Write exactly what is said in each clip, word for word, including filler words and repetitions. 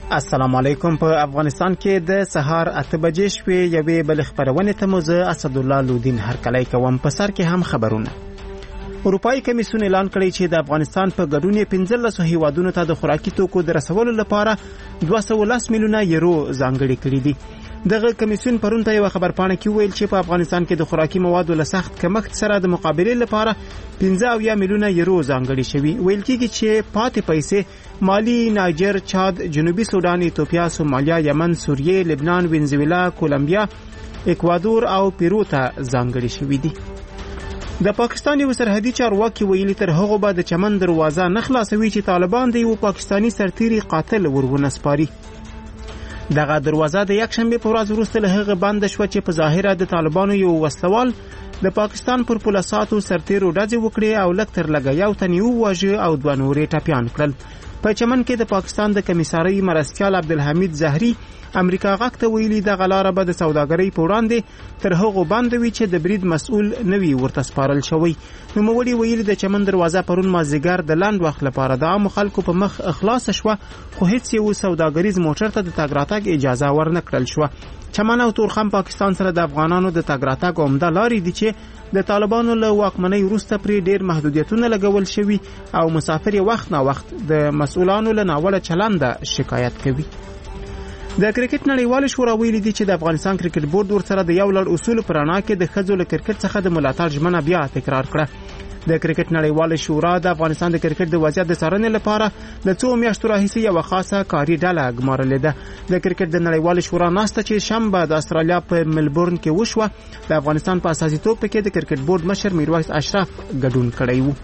السلام علیکم. په افغانستان کې د سهار اته بجې شوې یوې بل خبرونه ته مو زه اسد الله لودین هرکلی کوم. په سر کې هم خبرونه. اروپایي کمیسیون اعلان کړی چې د افغانستان په ګډون پنځلس هیوادونو ته د خوراکي توکو د رسولو لپاره دوه سوه لس میلیونه یورو ځانګړي کړي دي. دغه کمیسیون پرون ته یو خبرپاڼه کې ویل چې په افغانستان کې د خوراکي موادو له سخت کمښت سره د مقابلې لپاره پنځه اویا میلیونه یورو ځانګړي شوي. ویل کېږي چې پاتې پیسې مالی، نایجر، چاد، جنوبي سودان، ایتوپیا، سومالیا، یمن، سوریه، لبنان، وینزویلا، کولمبیا، اکوادور او پیرو ته ځانګړي شوي دي. د پاکستان یو سرحدي چارواکي ویلي تر هغه به د چمن دروازه نه خلاصوي چې طالبان د یو پاکستانی سرتیري قاتل ورونه سپاري. دغه دروازه د یک شنبه په ورځ وروسته له هغه بند شو چې په ظاهره د طالبانو یو وسلوال د پاکستان پر پولیساتو سرتیرو ډزې وکړي او لږ تر لږه یو تن یې وواژه او دوه نورې ټپیان کړل. په چمن کې د پاکستان د کمیسارۍ مرستیال عبدالحمید زهري امریکا غاک ته ویلي د غلاره به د سوداګرۍ په وړاندې تر هغه باندې وی چې د برید مسؤل نوي ورته سپارل شوی. نو موړي ویلي د چمن دروازه پرون مازیګر د لاند وخت لپاره د عام خلکو په مخ اخلاص شو، خو هیڅ یو سوداګریز موټر ته د تګ راتګ اجازه ورنه کړل شو. چمن او تورخم پاکستان سره د افغانانو د تګ راتګ عمده لارې دي چې د طالبانو له واکمنۍ وروسته پرې ډېر محدودیتونه لګول شوي او مسافر یې وخت نه وخت د مسؤلانو له ناوړه چلنده شکایت کوي. د کرکټ نړیوال شورا ویلي دي چې د افغانستان کرکټ بورډ ورسره د یو لړ اصول پر اړه کې د ښځو له کرکټ څخه د ملاتړ ژمنه بیا تکرار کړه. د کرکټ نړیوال شورا د افغانستان د کرکټ د وضعیت د څارنې لپاره له څو میاشتو راهیسې یوه خاصه کاري ډله ګمارلې ده. د کرکټ د نړیوال شورا ناسته چې شنبه د استرالیا په ملبورن کې وشوه، د افغانستان په اساسیتوب پکې د کرکټ بورډ مشر میرویس اشرف ګډون کړی و.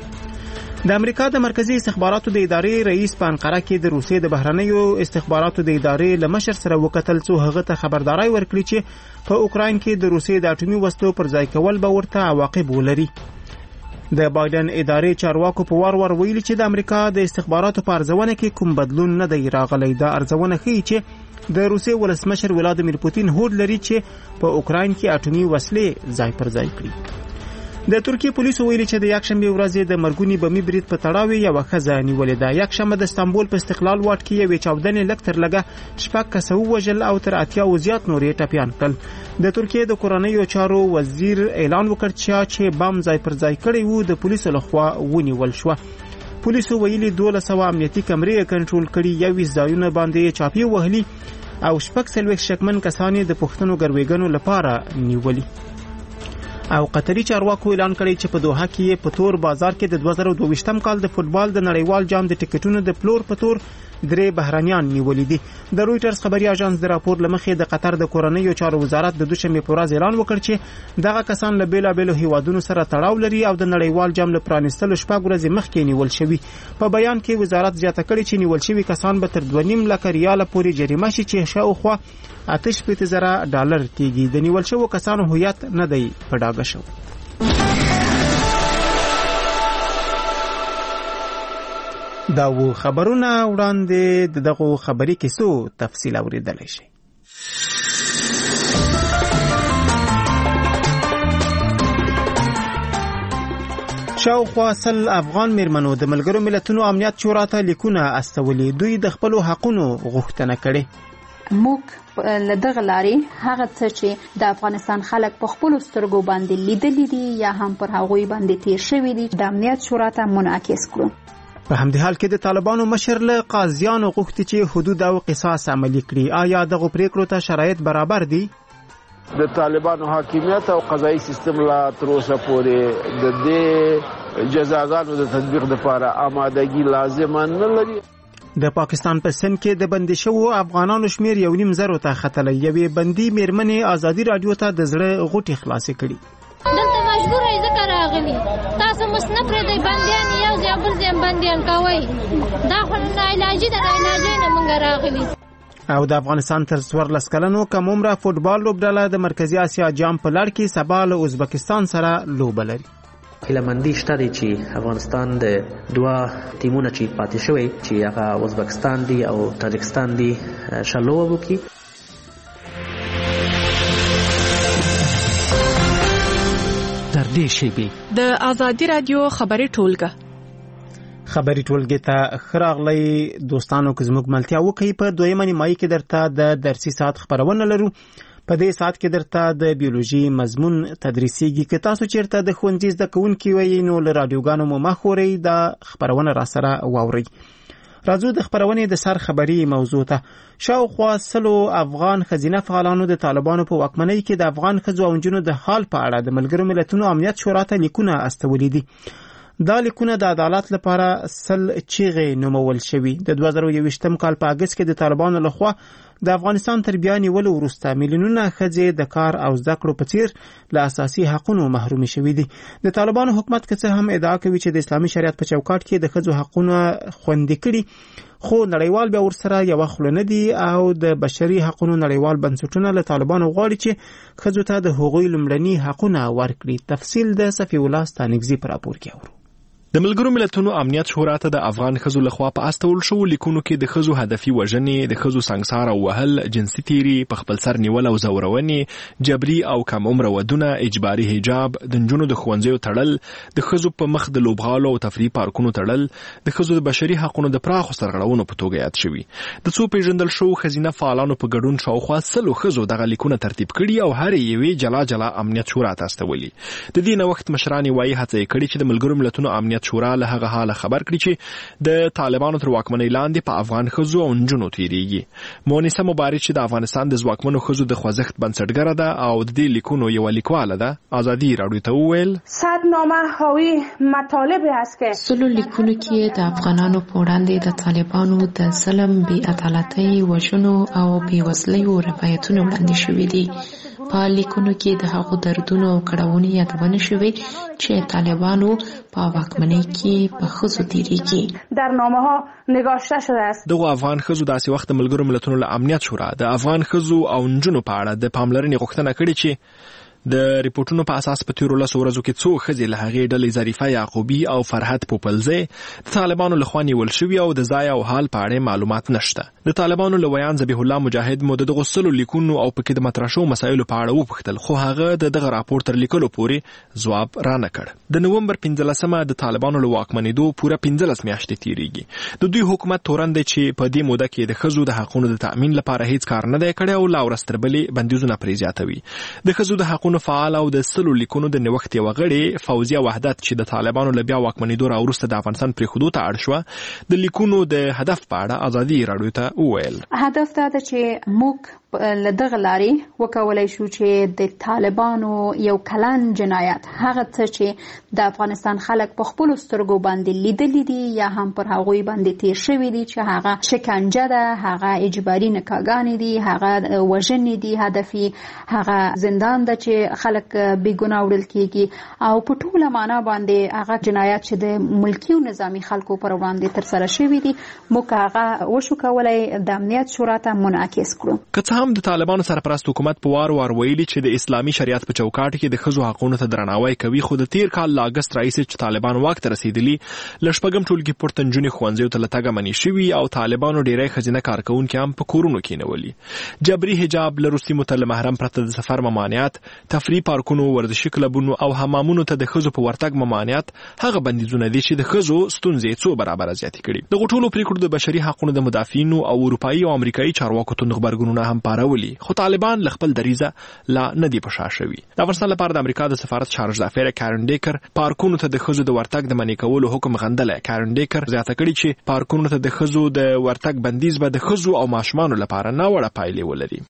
د امریکا د مرکزی استخباراتو د ادارې رئیس په انقره کې د روسیې د بهرنیو استخباراتو د ادارې له مشر سره وکتل څو هغه ته خبرداري ورکړي چې په اوکراین کې د روسیې د اټومي وسلو پر ځای کول به ورته عواقب ولري. د بایدن ادارې چارواکو په وار وار ویلي چې د امریکا د استخباراتو په ارزونه کې کوم بدلون نه دی راغلی. دا ارزونه ښیي چې د روسیې ولسمشر ولادیمیر پوتین هوډ لري چې په اوکراین کې اټومي وسلې ځای پر ځای کړي. د ترکیه پولیسو ویلي چې د یکشنبه ورځ د مرګونی بمي برید په تړاو یو ښځه نیولې ده. یکشنبه د استانبول په استقلال واټ کې یو چاودنې لږ تر لږه شپږ کسه ووژل او تر اتیا او زیات نورې ټپیان کړل. د ترکیه د کورنیو چارو وزیر اعلان وکړ چې بم ځای پر ځای کړی وو د پولیسو لخوا ونیول شو. پولیسو ویلي دوه سوه امنیتي کمرې کنټرول کړي، یویشت ځایونه باندې چاپی وهلي او شپږ څلوېښت شکمن کسان د پښتنو ګروېګنو لپاره نیولي. او قطري چارواکو اعلان کړی چې په دوحه کې په تور بازار کې د دوه زره دوه ویشتم کال د فوتبال د نړیوال جام د ټیکټونو د پلور په تور درې بهرانيان نیولې دي. د رويټرز خبري اژانس د راپور لمخې د قطر د کورنیو چارو وزارت د دوشنبه په ورځ اعلان وکړ چې دغه کسان له بیلابېلو هیوادونو سره تړاو لري او د نړیوال جام له پرانیستلو شپږ ورځې مخکې نیول شوي. په بیان کې وزارت زیاته کړې چې نیول شوي کسان به تر دوه نیم لک ریاله پورې جریمه شي چې شاوخوا اته شپېته زره ډالر کېږي. د نیول شوو کسانو هویت نه دی په ډاګه شو. دا و خبرونه وړاندې د دغه خبري کیسو تفصیل اوریدلای شي. شاوخوا سل افغان میرمنو د ملګرو ملتونو امنیت شورا ته لیکونه استولي. دوی د خپل حقونو غوښتنه کړې. موږ لدغه لارې هغه څه چې د افغانستان خلک په خپل سترګو باندې لیدلي دي یا هم پر هغوی باندې تیر شوي دي د امنیت شورا ته منعکس کړو. په همدې حال کې د طالبانو مشر له قاضیانو غوښتي چې حدود او قصاص عملي کړي. آیا دغه پریکړو ته شرایط برابر دي؟ د طالبانو حاکمیت او قضایي سیستم لا تر اوسه پورې د دې جزاګانو د تطبیق لپاره آمادګي لازمه نه لري. د پاکستان په سند کې د بندي شوو افغانانو شمیر یو نیم زرو ته ختلی. یوې بندي میرمنې ازادي رادیو ته د زړه غوټې خلاصې کړي. دلته مجبور یې ځکه راغلي، تاسو مس نه پرېږدئ بندیان یو ځای بل ځای بندیان کوئ، دا خو ناعلاجي ده، ناعلاجۍ نه موږ راغلي. او د افغانستان تر څوارلس کلنو کم عمره فوټبال لوبډله د مرکزي اسیا جام په لړ کې سبا له ازبکستان سره لوبه لري. هیلهمندي شته دی چې افغانستان د دوه ټیمونه چې پاتې شوی چې هغه ازبکستان دی او تاجکستان دی ښه لوبه وکړي. تر دې شیبې د ازادي رادیو خبري ټولګه خبري ټولګي ته خراغلي دوستانو که زموږ ملتیا وکي په دویمه نیمایي کې درته د درسي ساعت خبرونه لرو. په دې ساعت کې درته د بیولوژي مضمون تدریسيږي. که تاسو چیرته د ښوونځي زده کوونکي وئ نو له راډیوګانو مو مه خورئ، دا خبرونه راسره واورئ. راځو د خبرونې د سر خبري موضوع ته. شاوخوا سلو افغان ښځینه فعالانو د طالبانو په واکمنۍ کې د افغان ښځو او نجونو د حال په اړه د ملګرو ملتونو امنیت شورا ته لیکونه استولي دي. دا لیکونه د عدالت لپاره سل چیغې نومول شوي. د دوه زره یوویشتم کال په اګست کې د طالبانو لخوا د افغانستان تر بیا نیولو وروسته میلیونونه ښځې د کار او زده کړو په څیر له اساسي حقونو محرومې شوي دي. د طالبانو حکومت که څه هم ادعا کوي چې د اسلامي شریعت په چوکاټ کې د ښځو حقونه خوندي کړي، خو نړیوال بیا ورسره یوه خوله نه دي او د بشري حقونو نړیوال بنسټونه له طالبانو غواړي چې ښځو ته د هغوی لومړني حقونه ورکړي. تفصیل د صفي الله ستانکزي په راپور کې اورو. د ملګرو ملتونو امنیت شورا ته د افغان ښځو لخوا په استول شو لیکونو کې د ښځو هدفي وژنې، د ښځو سنګسار او وهل، جنسي تیری، په خپل سر نیول او زورونې، جبري او کم عمره ودونه، اجباري حجاب، د نجونو د ښوونځیو تړل، د ښځو په مخ د لوبغالو او تفریح پارکونو تړل، د ښځو د بشري حقونو د پراخو سرغړونو په توګه یاد شوي. د څو پیژندل شو ښځینه فعالانو په ګډون شاوخوا سلو ښځو دغه لیکونه ترتیب کړي او هر یوې جلا جلا امنیت شورا ته استولي. د دې نوښت مشران وایي هڅه یې کړې چې د ملګرو ملتونو امنیت شورا له هغه حاله خبر کړي چې د طالبانو تر واکمنۍ لاندې په افغان ښځو او نجونو تیریږي. مونیسه مبارک چې د افغانستان د ځواکمنو ښځو د خوځښت بنسټګره ده او د دې لیکونو یوه لیکواله ده، ازادي راډیو ته وویل صدنامه حاوی مطالب است که سلو لیکونو کې د افغانانو په وړاندې د طالبانو د ظلم، بې عدالتۍ، وژنو او بېوزلیو روایتونه وړاندې شوي دي. په لیکونو کې د هغو دردونو او کړاوونو یادونه شوې چې طالبانو په واکمنۍ کې په ښځو تیریږي. در نامه ها نگاشته شده است. دغه افغان ښځو داسې وخت د ملګرو ملتونو له امنیت شورا د افغان ښځو او نجونو په اړه د پاملرنې غوښتنه کړې چې د ریپورتونو په اساس په تیرو لسو ورځو کې څو ښځې له هغې ډلې ظریفه یعقوبي او فرحت پوپلزی د طالبانو لخوا نیول شوي او د ځای او حال په اړه معلومات نشته. د طالبانو له ویان ذبیح الله مجاهد مو د دغو سلو لیکونو او پکې د مطرح شوو مسایلو په اړه وپوښتل، خو هغه د دغه راپور تر لیکلو پورې ځواب رانه کړ. د نومبر پنځلسمه د طالبانو له واکمنېدو پوره پنځلس میاشتې تیریږي. د دوی حکومت تورن دی چې په دې موده کې د ښځو د حقونو د تأمین لپاره هیڅ کار نه دی کړی او لا ورځ تر بلې بندیزونه پرې زیاتوي. د ښځو د حقونو فعال او د سلو لیکونو د نوښت یوه غړې فوزیه وحدت چې د طالبانو له بیا واکمنېدو راوروسته د افغانستان پرېښودو ته اړ شوه، د لیکونو د هدف په اړه ازادي راډیو ته وویل هدف دا ده چې موږ له دغه لارې وکولای شو چې د طالبانو یو کلن جنایت، هغه څه چې د افغانستان خلک په خپلو سترګو باندې لیدلي دي یا هم پر هغوی باندې تیر شوي دي، چې هغه شکنجه ده، هغه اجباري نکاحګانې دي، هغه وژنې دي هدفي، هغه زندان ده چې خلک بېګناه وړل کېږي او په ټوله معنا باندې هغه جنایت چې د ملکي او نظامي خلکو پر وړاندې ترسره شوي دي، موږ هغه وشو کولی د امنیت شورا ته منعکس کړو. هم د طالبانو سرپرست حکومت په وار وار ویلي چې د اسلامي شریعت په چوکاټ کې د ښځو حقونو ته درناوی کوي، خو د تیر کال له اګست راهیسې چې طالبان واک ته رسېدلي له شپږم ټولګي پورته نجونې ښوونځیو ته له تګه منې شوي او طالبانو ډېری ښځینه کارکوونکي هم په کورونو کېنولي. جبري حجاب، له روسي ته له محرم پرته د سفر ممانعت، تفریح پارکونو، ورزشي کلبونو او حمامونو ته د ښځو په ورتګ ممانعت هغه بندیزونه دي چې د ښځو ستونزې څو برابره زیاتې کړي. دغو ټولو پرېکړو د بشري حقونو د مدافعینو او اروپایي او امریکایي چارواکو توند غبرګونونه هم پارولي، خو طالبان له خپل دریزه لا نه دي په شا شوي. د افغانستان لپاره د امریکا د سفارت چارج دافیر کارن ډیکر پارکونو ته د ښځو د ورتګ د منع کولو حکم غندلی. کارن ډیکر زیاته کړي چې پارکونو ته د ښځو د ورتګ بندیز به د ښځو او ماشومانو لپاره ناوړه پایلې ولري.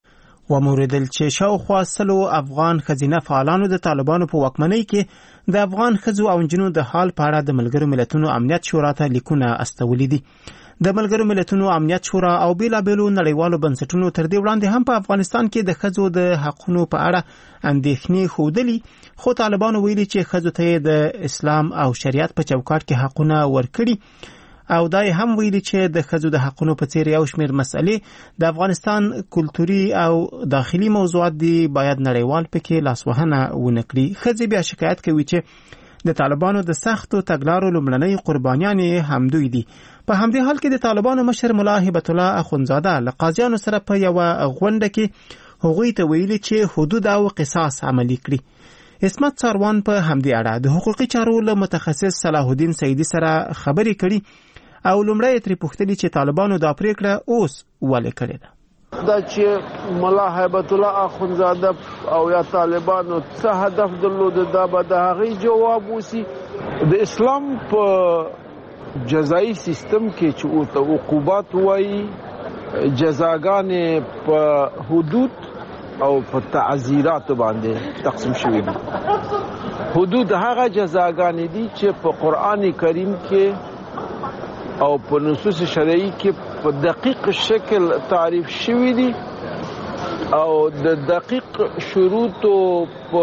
وموردل چې شاوخوا سلو افغان ښځینه فعالانو د طالبانو په واکمنۍ کې د افغان ښځو او نجونو د حال په اړه د ملګرو ملتونو امنیت شورا ته لیکونه استولي دي. د ملګرو ملتونو امنیت شورا او بیلابیلو نړیوالو بنسټونو تر دې وړاندې هم په افغانستان کې د ښځو د حقونو په اړه اندېښنې ښودلي، خو طالبانو ویلي چې ښځو ته د اسلام او شریعت په چوکاټ کې حقونه ورکړي او دا هم ویلي چې د ښځو د حقونو په څیر یو شمېر مسئلې د افغانستان کلتوري او داخلي موضوعات دي، باید نړیوال پکې لاسوهنه ونه کړي. ښځې بیا شکایت کوي چې د طالبانو د سختو تګلارو لومړنۍ قربانیانې همدوی دي. په همدې حال کې د طالبانو مشر ملا هبت الله اخونزاده له قاضیانو سره په یوه غونډه کې هغوی ته ویلي چې حدود او قصاص عملي کړي. اسمت څاروان په همدې اړه د حقوقي چارو له متخصص صلاح الدین سعیدي سره خبرې کړي او لومړی یې ترې پوښتلي چې طالبانو دا پریکړه اوس ولې کړې ده. دا چې ملا هیبت الله اخونزاده او یا طالبانو څه هدف درلود دا به د هغې جواب وسی. د اسلام په جزایي سیستم کې چې ورته عقوبات وایي جزاګانې په حدود او په تعزیرات باندې تقسیم شوي دي. حدود هغه جزاګانې دي چې په قرآن کریم کې او په نصوص شرعي کې په دقیق شکل تعریف شوي دي او د دقیق شروطو په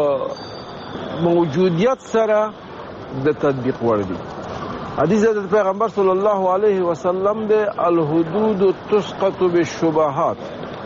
موجودیت سره د تطبیق وړ دي. حدیث د پیغمبر صلی الله علیه وسلم د الحدود تسقط بالشبهات،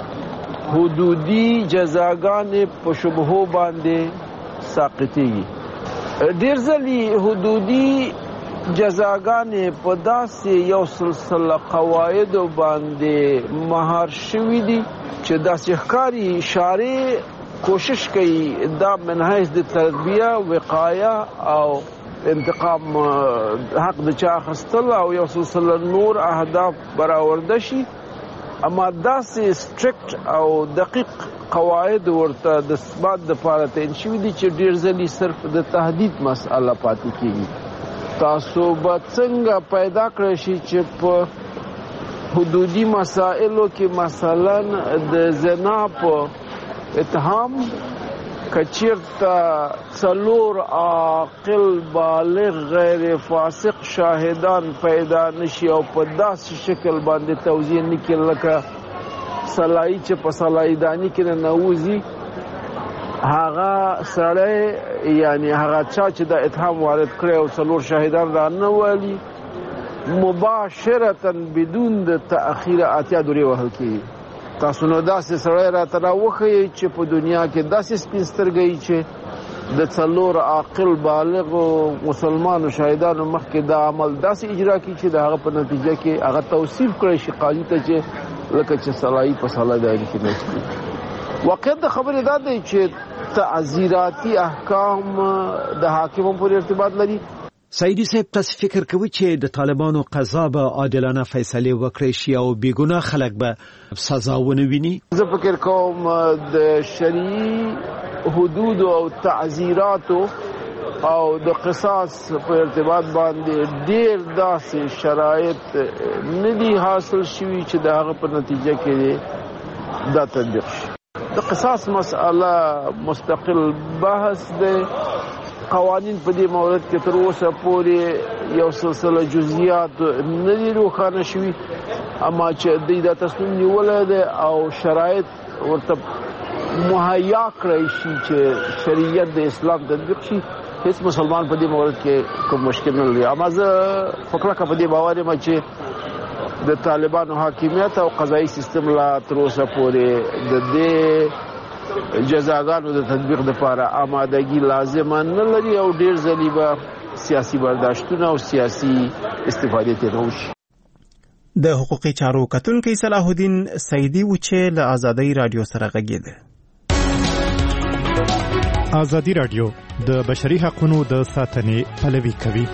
حدودی جزاګانې په شبهو باندې ساقطېږي. ډېر ځلې حدودي جزاګانې په داسې یو سلسله قواعدو باندې مهار شوي دي چې داسې ښکاري شارع کوشش کوي دا من حیث د تربیه، وقایه او انتقام حق د چا اخیستل او یو سلسله نور اهداف برآورده شي، اما داسې سټریکټ او دقیق قواعد ورته د ثبات دپاره تعین شوي دي چې ډېر ځلې صرف د تهدید مسأله پاتې کېږي. تاسو به څنګه پیدا کړئ شي چې په حدودي مسائلو کې مثلا د زنا په اتهام کچیرته څلور عاقل بالغ غیر فاسق شاهدان پیدا نشي او په داسې شکل باندې توضیح نه کړي لکه سلایي چې په سلایداني کې ننوځي، هغه سړی یعنی هغه چا چې د اتهام وارد کړی او څلور شاهدان را نه والي مباشرتا بدون د تأخیر اتیا دورې وهل کېږي. تاسو نو داسې سړی راته راوښیئ چې په دنیا کې داسې سپین سترګی چې د څلور عاقل بالغو مسلمانو شاهدانو مخکې دا عمل داسې اجرا کړي چې د هغه په نتیجه کې هغه توصیف کړی شي قاضي ته چې لکه چې سلایي په سلایداني کې نشته. واقعیت د خبرې دا دی چې تعزیراتي احکام د حاکمو پورې ارتباط لري. سعیدي صاحب، تاسو فکر کوئ چې د طالبانو قضا به عادلانه فیصلې وکړي شي او بیګناه خلک به سزا ونه ویني؟ زه فکر کوم د شرعي حدود او تعزیراتو او د قصاص په ارتباط باندې ډېر داسې شرایط نه دي حاصل شوي چې د هغه په نتیجه کې دا تطبیق شي. د قصاص مسأله مستقل بحث دی. قوانین په دې مورد کې تر اوسه پورې یو سلسله جزئیات نه دي روښانه شوي، اما چې دوی دا تصمیم نیولی دی او شرایط ورته مهیا کړی شي چې شریعت د اسلام تطبیق شي، هیڅ مسلمان په دې مورد کې کوم مشکل نه لري. اما زه په کلکه په دې باور یم چې د طالبانو حاکمیت او قضایي سیستم لا تر اوسه پورې د دې جزاګانو د تطبیق لپاره آمادګي لازمه نه لري او ډېر ځلې به سیاسي برداشتونه او سیاسي استفادې ترې وشي. د حقوقي چارو کتونکی صلاح الدین سعیدي و چې له آزادۍ رادیو سره غږېده. آزادي رادیو د بشري حقوقو د ساتنې پلوي کوي.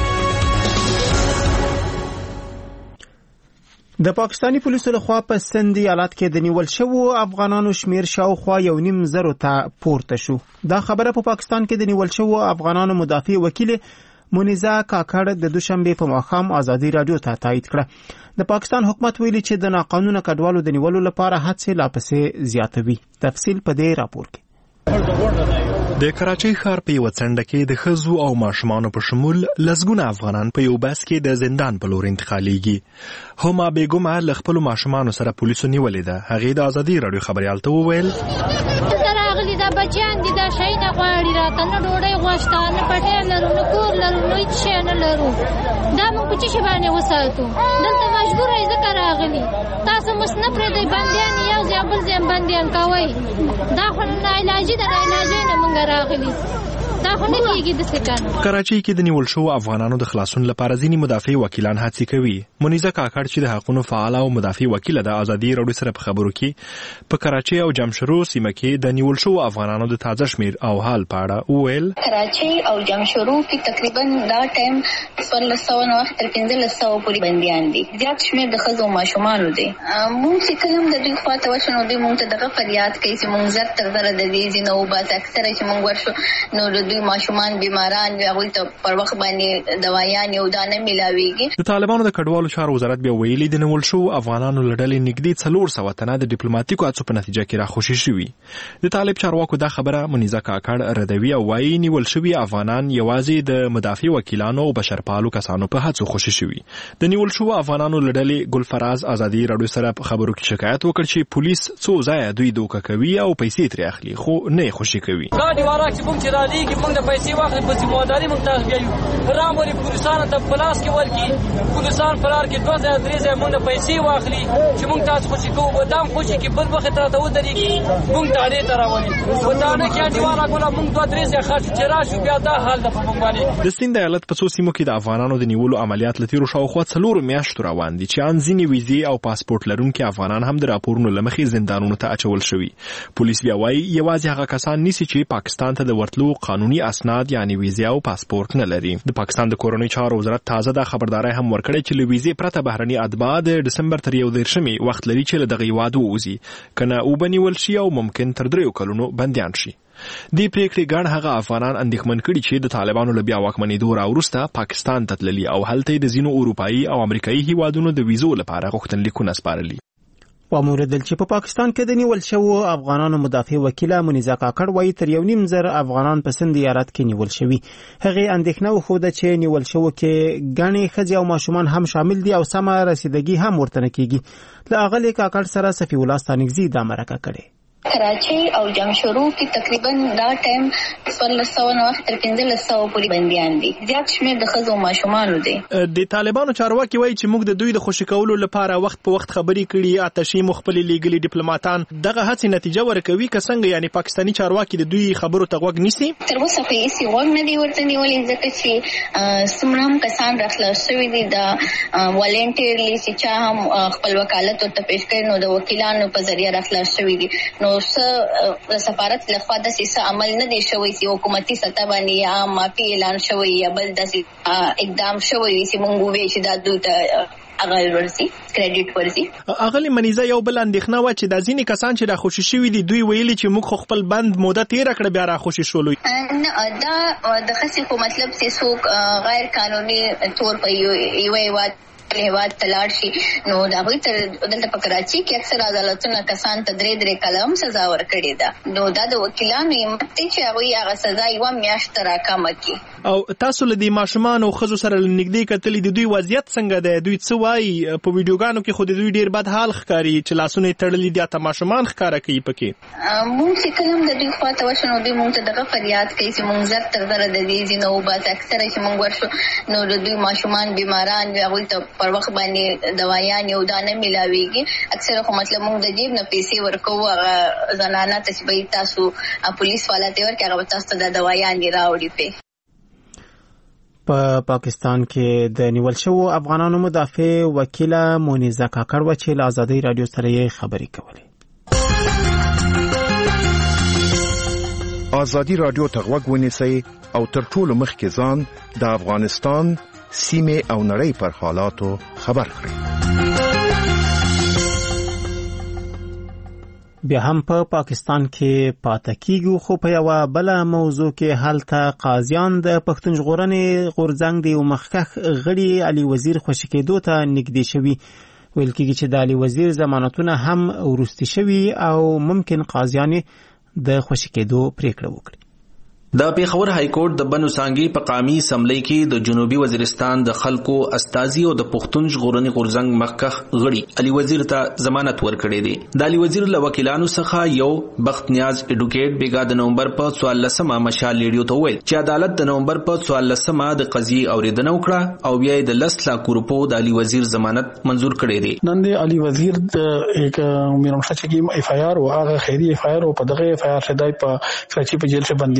د پاکستانی پولیسو لخوا په سند ایالت کې د نیول شوو افغانانو شمیر شاوخوا یو نیم زرو ته پورته شو. دا خبره په پاکستان کې د نیول شوو افغانانو مدافع وکیل مونیزا کاکړ د دوشنبه په ماښام آزادي رادیو ته تایید کړه. د پاکستان حکومت ویلي چې د ناقانونه کډوالو د نیولو لپاره هڅې لا پسې زیاتوي. تفصیل په دې راپور کې. د کراچۍ ښار په یوه څنډه کې د ښځو او ماشومانو په شمول لسګونه افغانان په یو بس کې د زندان په لور انتقالیږي. هما بیګمه له خپلو ماشومانو سره پولیسو نیولې ده. هغې د ازادي راډیو خبریال ته وویل راغلي دا بچیان دي دا شی نه غواړي راته نه ډوډۍ غوښته نه پټی لرو نه کور لرو نه هېڅ شی نه لرو. دا موږ په څه شي باندې وساتو؟ دلته مجبوره یې ځکه راغلي. تاسو مس نه پرېږدئ بندیان یو ځای بل ځای بندیان کوئ. دا خو ناعلاجي ده، ناعلاجۍ نه موږ راغلي. دا خو نه کېږي داسې کنه. کراچۍ کې د نیول شوو افغانانو د خلاصون لپاره ځینې مدافع وکیلان هڅې کوي. منیزه کاکړ چې د حقونو فعاله او مدافع وکیله ده، ازادي راډیو سره په خبرو کې په کراچۍ او جمشورو سیمه کې د نیول شوو افغانانو د تازه شمیر او حال په اړه وویل. کراچۍ او جمشورو کې تقریبا دا ټایم څوارلس سوه نه تر پنځلس سوه پورې بندیان دي. زیات شمیر د ښځو او ماشومانو دی. موږ چې کله هم د دوی خواته ورشو نو دوی موږ ته دغه فریاد کوي چې موږ زر تر زره د دې ځینه وباسو. اکثره چې موږ ورشو نو د دوی ماشومان بیماران وي، هغوی ته پر وخت باندې دوایانې او دا نه میلاویږي. د طالبانو د کډوالو چارو وزارت بیا ویلي د نیول شوو افغانانو له ډلې نږدې څلور سوه تنه د ډیپلوماټیکو هڅو په نتیجه کې راخوشي شوي. د طالب چارواکو دا خبره منیزه کاکړ ردوي او وایي نیول شوي افغانان یوازې د مدافع وکیلانو او بشرپالو کسانو په هڅو خوشي شوي. د نیول شوو افغانانو له ډلې ګلفراز ازادي راډیو سره په خبرو کې شکایت وکړ چې پولیس څو ځایه دوی دوکه کوي او پیسې ترې اخلي خو نه یې خوشي کوي. دا دیواره چې موږ چې رالیږي موږ د پیسې واخلي په ذمهداري موږ تاسو بیایو راموري پولیسانو ته پلاس کې ورکړي، پولیسان فرار کې دوه ځایه درې ځایه موږ د پیسې واخلي چې موږ تاسو خوشي کوو. به دا هم خوشي کې بل وخت راته ودرېږي موږ ډاډې ته راولي. په دانه کې دیواره ګوله موږ دوه درې ځایه خرڅ چې راشو بیا دا حال ده په موږ باندې. د سیند ایالت په څو سیمو کې د افغانانو د نیولو عملیات له تېرو شاوخوا څلورو میاشتو روان دي چې ان ځینې ویزې او پاسپورټ لرونکي افغانان هم د راپورونو له مخې زندانونو ته اچول شوي. پولیس بیا وایي یوازې هغه کسان نیسي چې پاکستان ته د ورتلو قانوني اسناد یعنی ویزې او پاسپورټ نه لري. د پاکستان د کورنۍ چارو وزارت تازه دا خبرداری هم ورکړې چې له ویزې پرته بهرني اتباع د ډسمبر تر یو دېرشمې وخت لري چې له دغه هیواد ووځي، کنه وبنیول شي او ممکن تر دریو کلونو بندیان شي. دې پریکړې ګڼ هغه افغانان اندېښمن کړي چې د طالبانو له بیا واکمنېدو راوروسته پاکستان ته تللي او هلته د ځینو اروپایي او امریکایي هیوادونو د ویزو لپاره غوښتنلیکونه سپارلي. وموردل چې په پاکستان کې د نیول شوو افغانانو مدافع وکیله منیزه کاکړ وایي تر یو نیم زر افغانان په سند ایالت کې نیول شوي. هغې اندېښنه وښوده چې نیول شوو کې ګڼې ښځې او ماشومان هم شامل دي او سمه رسیدګي هم ورته نه کېږي. له اغلې کاکړ سره صفي الله ستانکزي دا مرکه کړې. کراچۍ او جمشورو کې تقریبا دا ټایم څوارلس سوه نه تر پنځلس سوه پورې بندیان دي. زیات شمیر د ښځو او ماشومانو دی. د طالبانو چارواکي وایي چې موږ د دوی د خوشي کولو لپاره وخت په وخت خبرې کړي، آتشي مو خپلې لیږلي ډیپلوماتان دغه هڅې نتیجه ورکوي که څنګه؟ یعنی پاکستاني چارواکي د دوی خبرو ته غوږ نیسي؟ تر اوسه خو هېڅ غوږ نه دي ورته نیولي، ځکه چې څومره هم کسان راخلاص شوي دي د والنټیرلی چې چا هم خپل وکالت ورته پیش کړی نو د وکیلانو په ذریعه راخلاص شوي دي. نو څه د سفارت لخوا داسې څه عمل نه دی شوی چې حکومتي سطح باندې یا معافي اعلان شوی یا بل داسې اقدام شوی چې موږ ووایو چې دا دوی ته اغل ورسي کریډټ ورسي. اغلی منیزه یو بل اندېښنه وه چې دا ځینې کسان چې راخوشي شوي دي دوی ویلي چې موږ خو خپل بند موده تېره کړه بیا راخوشي شولو. نه دا د خسي خو مطلب چې څوک غیر قانوني طور په یو هیواد هیواد تلاړ شي نو دا هغوی ته دلته په کراچۍ کې اکثر عدالتونه کسان ته درې درې کاله هم سزا ورکړې ده. نو دا د وکیلانو همت دی چې هغوی هغه سزا یوه میاشت راکمه کړي. او تاسو له دې ماشومانو او ښځو سره له نږدې کتلي د دوی وضعیت څنګه دی؟ دوی څه وایي؟ په ویډیوګانو کې خو د دوی ډېر بد حال ښکاري چې لاسونه یې تړلي دي، حتی ماشومان ښکاره کوي پکې. موږ چې کله هم د دوی خواته ورشو نو دوی موږ ته دغه فریاد کوي چې موږ زر تر زره د دې ځینه وباسو. اکثره چې موږ ورشو نو د دوی ماشومان بیماران وي، هغوی ته پر وخت باندې دوایانې او دا نه میلاویږي. اکثره خو مطلب موږ د جیب نه پیسې ورکوو هغه زنانه ته چې به تاسو پولیس والا ته ورکړي هغه به تاسو ته د دوایانې راوړي پې. په پاکستان کې د نیول شوو افغانانو مدافع وکیله منیزه کاکړ و چې له ازادۍ راډیو سره یې خبرې کولې. ازادي راډیو ته غوږ ونیسئ او تر ټولو مخکې ځان د افغانستان سیمه او نړۍ پر حالاتو خبر کړئ. بیا هم په پا پاکستان کې پاتې کیږو، خو په یوه بله موضوع کې هلته قاضیان د پښتون ژغورنې غورځنګ د یو مخکښ غړي علي وزیر خوشي کېدو ته نږدې شوي. ویل کېږي چې د علي وزیر ضمانتونه هم وروستي شوي او ممکن قاضیان د خوشي کېدو پریکړه وکړي. د پیښور های کورټ د بنو سانګي په قامي اسمبلی کې د جنوبي وزیرستان د خلکو استازي او د پښتون ژغورنې غورځنګ مخکښ غړي علي وزیر ته ضمانت ورکړی دی. د علي وزیر له وکیلانو څخه یو بخت نیاز اډوکیټ بیګا د نومبر په څوارلسمه مشال ریډیو ته وویل چې عدالت د نومبر په څوارلسمه د قضیې اوریدنه وکړه او بیا د لس لاکو روپو د علي وزیر ضمانت منظور کړی دی. نن د علي وزیر د یک میرمن شچګیم اف آی آر او هغه خیری اف آی آر او په دغه اف آی آر شدای په کراچي په جیل کې بندیوانو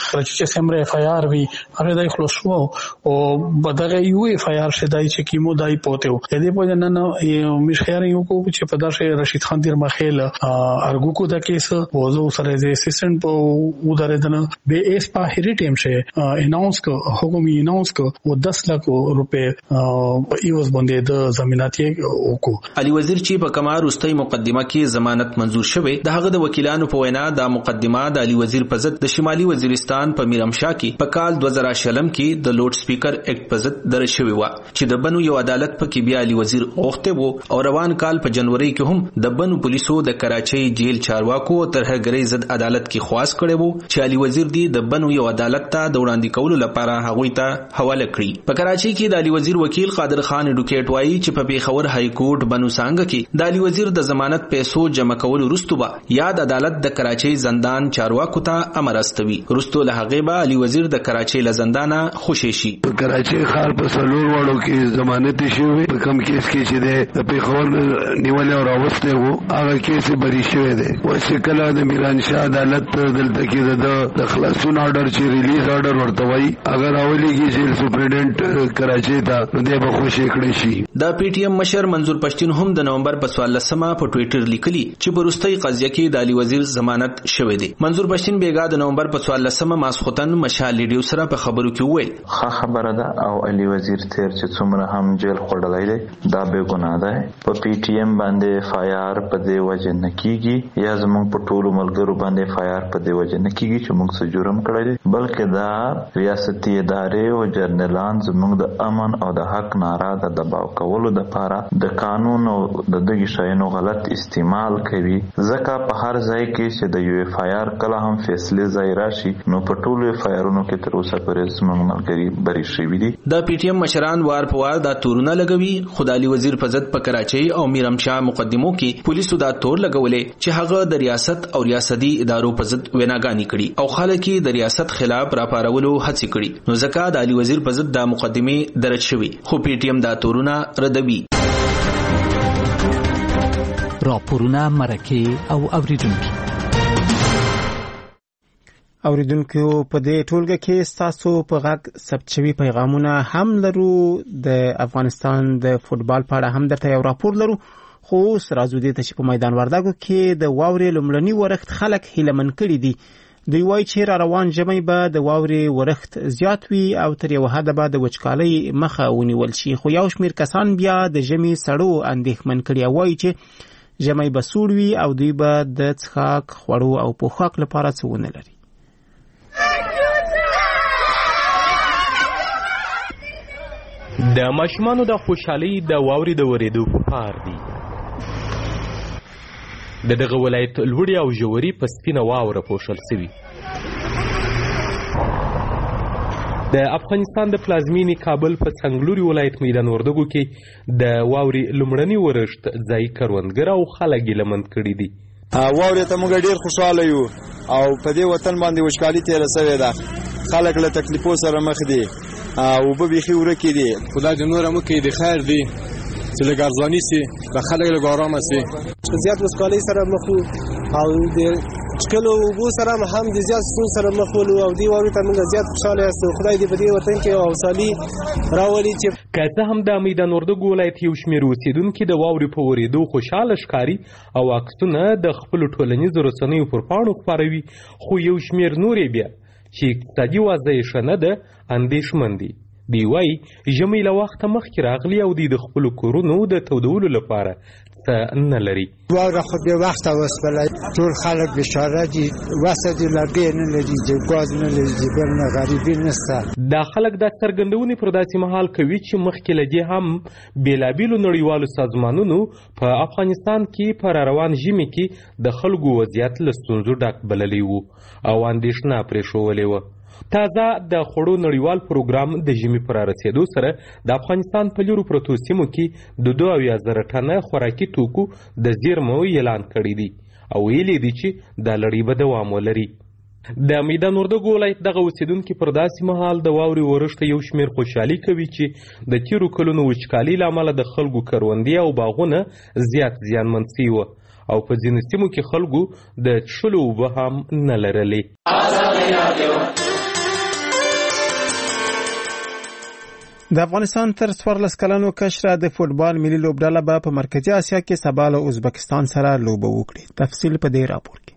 خرچ سمره اف آی آر وی هغه دای خلاص شو او بدغه یو اف آی آر شدای چې کیمو دای پوتو دې په نن یو مشخیار یو کو چې په داسې رشید خان دیر مخیل ارګو کو دا کیس وځو سره د اسسټنټ په ودارېدنه به اس په هری ټیم شه اناونس کو حکومي اناونس کو و دس لک روپے ایوز باندې د ضمانت وکړو. علي وزیر چې په کمار واستي مقدمه کې ضمانت منزور شوه د هغه د وکیلانو په وینا د مقدمه د علي وزیر په ضد د شمالي وزیرستان په میرمشاه کې په کال دوه زره شلم کې د لوډ سپیکر اکټ په ضد درج شوی و چې د بنو یو عدالت په کې بیا علي وزیر اوخته وو او روان کال په جنوري کې هم د بنو پولیسو د کراچۍ جیل چارواکو ترهګرۍ ضد عدالت کې خواست کړي وو چې علي وزیر دی د بنو یو عدالت ته د وړاندې کولو لپاره هغوی ته حواله کړی. په کراچۍ کې د علي وزیر وکیل قادر خان اډوکیټ وایي چې په پیښور های کورټ بنو سانګ کې د علي وزیر د ضمانت پیسو جمع کولو وروسته به یاد عدالت د کراچۍ زندان چارواکو ته امر استوي. وروسته له هغه به علي وزیر د کراچۍ له زندانه خوشی شي. کراچۍ ښار په سلور وړو کې ضمانت شوی په کم کیس کې چې د پیښور نیول او راوسته وو هغه کیس بری شوی دی. واسه کله د میرانشاه عدالت دلته کې د خلاصون آرډر چې ریلیز آرډر ورته وایي اگر اولیږي چې سپرډنټ کراچۍ ته نو د خوشی کړی شي. د پی ټی ایم مشر منظور پښتون هم د نومبر په څوارلسمه په ټوئیټر لیکلی چې بروستۍ قضیه کې د علي وزیر ضمانت شوی دی. منظور پښتون بیګا د نومبر په څوارلسمه ماسختن مشال لیډیو سره په خبرو کې وویل ښه خبره ده او علي وزیر تیر چې څومره هم جیل خوړلای دی دا به ګناه ده. په پی ټی ایم باندې اف آی آر په دې وجه نه کیږي یا زموږ په ټولو ملګرو باندې اف آی آر په دې وجه نه کیږي چې موږ څه جرم کړی دی بلکې دا ریاستي ادارې او جرنلان زموږ د امن او د حق ناره د دباو کولو لپاره د قانون او د دغه شایانو غلط استعمال کوي. ځکه په هر ځای کې چې د یو اف آی آر کله هم فیصله ځای راشي نو په ټولو اف آی آرونو کې تر اوسه پورې زموږ ملګري بری شوي دي. د پی ټی ایم مشران وار په وار دا تورونه لګوي. خو د علي وزیر په ضد په کراچۍ او میرمشاه مقدمو کې پولیسو دا تور لګولې چې هغه د ریاست او ریاستي ادارو په ضد ویناګانې کړي او خلک د ریاست خلاف راپارولو هڅې کړي. نو ځکه د علي وزیر په ضد د مقدمې درج شوی خو پی ټی ایم دا تورونه ردوي. راپورونه مرکه او اوریدونکو اوریدونکو په دې ټولګه کې ستاسو په غږ ثبت شوي پیغامونه هم لرو. د افغانستان د فوتبال په اړه هم درته یو راپور لرو خو اوس راځو دې ته چې په میدان وردګو کې د واورې لومړني ورښت خلک هیلهمن کړي دي. دوی وایي چې را روان ژمی به د واورې ورښت زیات وي او تر یو حده به د وچکالۍ مخه ونیول شي. خو یو شمېر کسان بیا د ژمي سړو اندېښمن کړي او وایي چې ژمی به سوړ وي او دوی به د څښاک خوړو او پوښاک لپاره څه ونه لري. د ماشومانو د خوشحالۍ د واورې د ورېدو په پار دي. د دغه ولایت لوړې او ژورې په سپینه واوره پوښل شوي. د افغانستان د پلازمینې کابل په څنګلوري ولایت میدان وردګو کې د واورې لومړني ورښت ځایي کروندګر او خلک یې لمند کړي دي. واورې ته موږ ډېر خوشحاله یو او په دې وطن باندې وچکالي تېره سوې ده. خلک له تکلیفو سره مخ دي او اوبه بیخي ورکې دي. خدای دې نور هم کوي د خیر دی چې لږ ارزاني سي د خلک لږ ارامه سي. زیات وچکالۍ سره مخ او د څښلو اوبو سره هم د زیات ستونزو سره مخ ولو او دې واورې ته موږ زیات خوشحاله یاستو. خدای دې په دې وطن کې حوصلې راولي چې که څه هم د میدان وردګو ولایت یو شمېر اوسېدونکي د واورې په ورېدو خوشحاله ښکاري او عکسونه د خپلو ټولنیزو رسنیو پر پاڼو خپروي خو یو شمېر نور یې بیا چې اقتصادي وضع یې ښه نه ده اندېښمن دي. دی وایي ژمی له وخته مخکې راغلي او دوی د خپلو کورونو د تودولو لپاره څه نه لري. واوره خو بې وخته وسپله ټول خلک بېچاره دي وسه دي لرګی نه لري د ګاز نه لري د بل نه غریبي نشته. دا خلک دا څرګندونې پر داسې مهال کوي چې مخکې له دې هم بېلابېلو نړیوالو سازمانونو په افغانستان کې په راروان ژمي کې د خلکو وضعیت له ستونزو ډک بللی و او اندېښنه پرې ښولې وه. تازه د خوړو نړیوال پروګرام د ژمي پر رسېدو سره د افغانستان په لیرو پرتو سیمو کې د دوه اویا زره ټنه خوراکي توکو د زیرمو اعلان کړی دی او ویلي دي چې دا لړۍ به دوام ولري. د میدان وردګو ولایت دغه اوسېدونکي پر داسې مهال د واورې ورښت یو شمېر خوشحالي کوي چې د تېرو کلونو وچکالۍ له امله د خلکو کروندې او باغونه زیات زیانمن سوي وه او په ځینو سیمو کې خلکو د څښلو اوبه هم نه لرلې. د افغانستان تر څوارلس کلنو کشره د فوټبال ملي لوبډله به په مرکزی اسیا کې سبا له ازبکستان سره لوبه وکړي. تفصیل په دې راپور کې.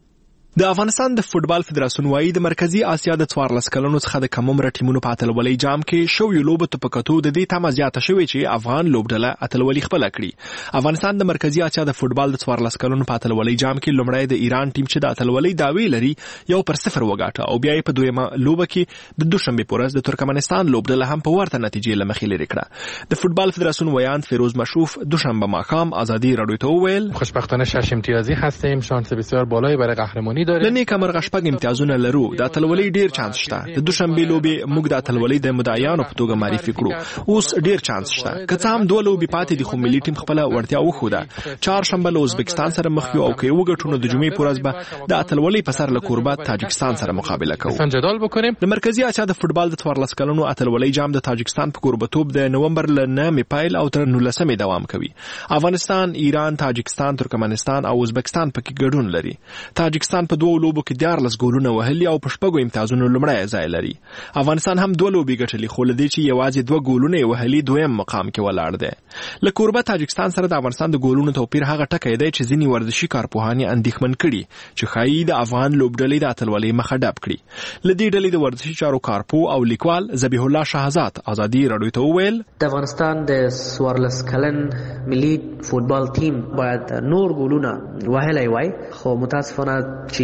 د افغانستان د فوټبال فدراسیون وايي د مرکزی اسیا د څوارلس کلنو څخه د کم عمره ټیمونو په اتلولۍ جام کې شوې لوبو ته په کتو د دې تمه زیاته شوې چې افغان لوبډله اتلولۍ خپله کړي. افغانستان د مرکزی اسیا د فوټبال د څوارلس کلنو په اتلولۍ جام کې لومړی د ایران ټیم چې د اتلولۍ دعوی لري یو پر صفر وګاټه او بیا یې په دویمه لوبه کې د دوشنبه په ورځ د ترکمنستان لوبډله هم په ورته نتیجې له مخې لري کړه. د فوټبال فدراسیون ویاند فیروز مشروف دوشنبه ماښام آزادی رادیو ته وویل خوشبختانه شش امتیازی هستیم، شانس بسیار بالایی برای قهرمانی داریم. شپږ امتیازونه لرو. د اتلولۍ ډیر چانس شته. د دوشنبه لوبې موږ د اتلولۍ د مدعیانو په توګه معرفي کړو. اوس ډیر چانس شته. که څه هم دوه لوبې پاتې دي خو ملي ټیم خپل ورتیا وښوده. چهارشنبه له ازبکستان سره مخ یو او که وګټو نو د جمعې په ورځ به د اتلولۍ په سر له کوربه تاجکستان سره مقابله کوو. جدال بکنیم. د مرکزی اسیا د فوټبال د څوارلس کلنو اتلولۍ جام د تاجکستان په کوربتوب د نومبر له نهمې پیل او تر نولسمې دوام کوي. افغانستان، ایران، تاجکستان، ترکمنستان او ازبکستان پکې ګډون لري. تاجکستان په دوه لوبو کې دیارلس ګولونه وهلي او په شپږو امتیازونو لومړی ځای لري. افغانستان هم دوه لوبې ګټلې خو له دې چې یوازې دوه ګولونه یې وهلي دویم مقام کې ولاړ دی. له کوربه تاجکستان سره د افغانستان د ګولونو توپیر هغه ټکی دی چې ځینې ورزشي کارپوهان یې اندېښمن کړي چې ښایي د افغان لوبډلې د اتلولۍ مخه ډب کړي. له دې ډلې د ورزشي چارو کارپو او لیکوال ذبیح الله شهزاد آزادی رادیو ته وویل د افغانستان د څوارلس کلن ملي فوټبال ټیم باید نور ګولونه وهلی وای، خو متاسفانه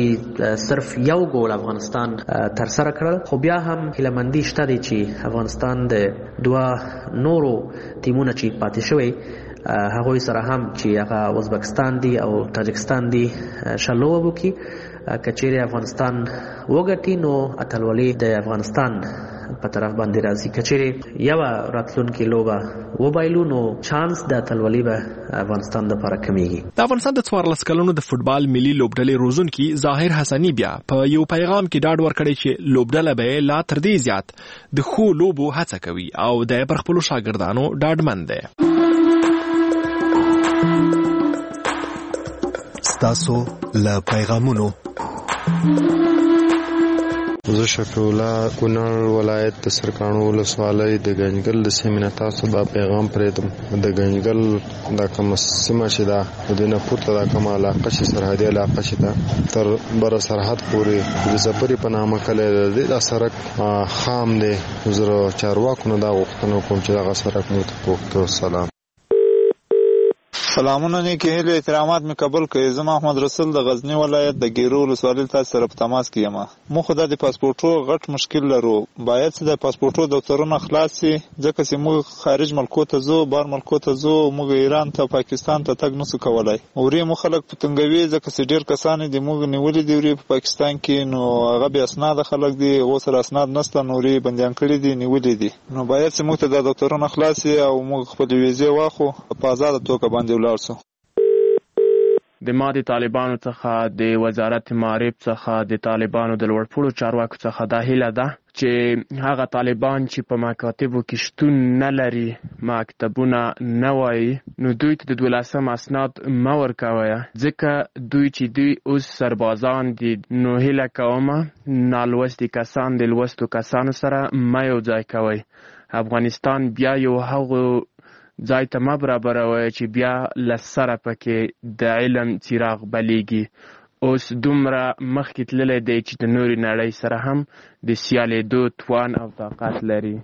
چې صرف یو ګول افغانستان تر سره کړل. خو بیا هم هیلهمندي شته دی چې افغانستان د دوه نورو ټیمونو چې پاتې شوی هغوی سره هم چې هغه ازبکستان دی او تاجکستان دی شلو وکي. کچېرې افغانستان وګټي نو اتلولۍ د افغانستان په طرف باندې راځي. کچېرې یو راتلونکي لوبه وبایلو نو چانس د اتلولۍ به افغانستان لپاره کمیږي. د افغانستان د څوارلس کلنو د فوټبال ملي لوبډلې روزونکي ظاهر حسني بیا په یو پیغام کې ډاډ ورکړی چې لوبډله به لا تر دې زیات د ښو لوبو هڅه کوي او د پر خپلو شاګردانو ډاډمن دی. ستاسو له پیغامونو زه شفیع الله کونړ ولایت د سرکاڼو ولسوالۍ د ګنجګل د سیمې نه تاسو دا پیغام پرېږدم. د ګنجګل دا کومه سیمه چې ده د دې نه پورته دا کومه علاقه چې سرحدي علاقه چې ده تر بره سرحد پورې د زپرې په نامه کلی دی. دا سړک خام دی. زه چارواکو نه دا غوښتنه کوم چې دغه سړک موږ ته پوښ کړو. سلام. سلامونه نیکی هیله احترامات می قبول کړئ. زه محمد رسول د غزنی ولایت د ګیرو ولسوالۍ تاسو سره په تماس کې یم. موږ خو د پاسپورټو غټ مشکل لرو. باید چې د پاسپورټو دفترونه خلاص شي ځکه چې موږ خارج ملکو ته ځو، بار ملکو ته ځو. موږ ایران ته پاکستان ته تګ نسو کولای. اوري مو خلک په تنګوي ځکه چې ډیر کسان دي موږ نیولې دی ورې په پاکستان کې، نو هغه به اسناد خلک دي او سره اسناد نشته، نوري بنديان کړی دي نیولې دي. نو باید چې موږ ته د دفترونه خلاص شي او موږ خپل ویزه واخو په آزاد توګه باندې ولاړ شو. د ما د طالبانو څخه د وزارت معارف څخه د طالبانو د لوړپوړو چارواکو څخه دا هیله ده چې هغه طالبان چې په مکاتبو کې شتون نه لري، مکتبونه نه وایي، نو دوی ته د دولسم اسناد مه ورکوئ ځکه دوی چې دوی اوس سربازان دي. نو هیله کومه نالوستي کسان د لوستو کسانو سره مه یو ځای کوئ. افغانستان بیا یو هغو ځای ته مه برابروئ چې بیا له سره پکې د علم څراغ بلیږي. اوس دومره مخکې تللی دی چې د نورې نړۍ سره هم د سیالېدو توان او طاقت لري.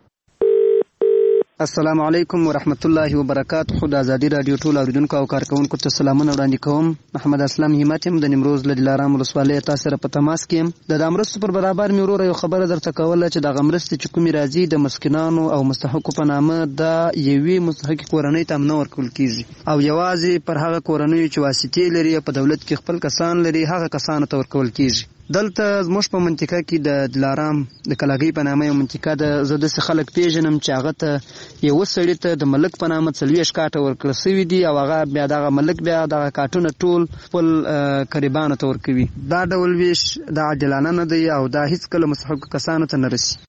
السلام علیکم ورحمت الله وبرکاته. خود ازادي رادیو ټول اوریدونکو او کارکونکو ته سلامونه وړاندې کوم. محمد اسلام همت يم د نیمروز له دلارام ولسوالۍ تاسو سره په تماس کې یم. د دامرستو پر برابر مې ورور یو خبره درته کوله چې د غمرستې چې کومې راځي د مسکینانو او مستحقو په نامه د یوې مستحقې کورنۍ ته هم نه ورکول کیږي او یوازې پر هغه کورنیو چې واسطې لري او په دولت کې خپل کسان لري هغه کسانو ته ورکول کیږي. دلته زموږ په منطقه کې د دلارام د کلاګۍ په نامه یو منطقه ده. زه داسې خلک پیژنم چې هغه ته یوه سړي ته د ملک په نامه څلوېښت کاټه ورکړل سوي دي او هغه بیا دغه ملک بیا دغه کاټونه ټول خپل قریبانو ته ورکوي. دا ډول ویش دا عادلانه نه دی او دا هیڅکله مستحقو کسانو ته نه رسي.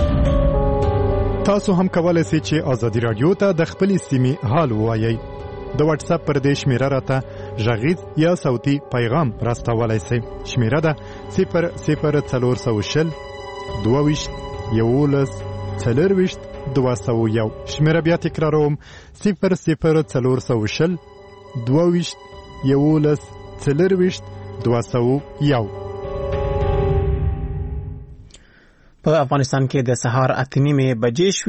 تاسو هم کولی سئ چې ازادي راډیو ته د خپلې سیمې حال ووایئ. د واتس اپ پر دې شمیره راته غږیز یا صوتي پیغام راستولی سئ. شمیره ده صفر صفر څلور سوه شل دوه ویشت یولس څلور ویشت دوه سوه یو. شمیره بیا تکراروم صفر صفر څلور سوه شل دوه ویشت یولس څلرویشت دوه سوه یو. په افغانستان کې د سهار اته نیمې بجې